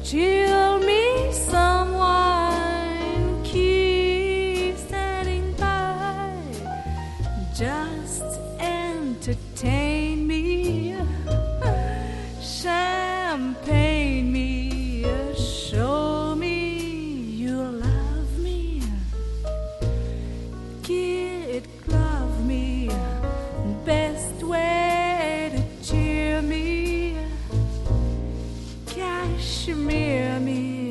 chill me some wine, keep standing by, just entertain me, champagne me, show me you love me, kid glove me, best way to cheer me, cashmere me,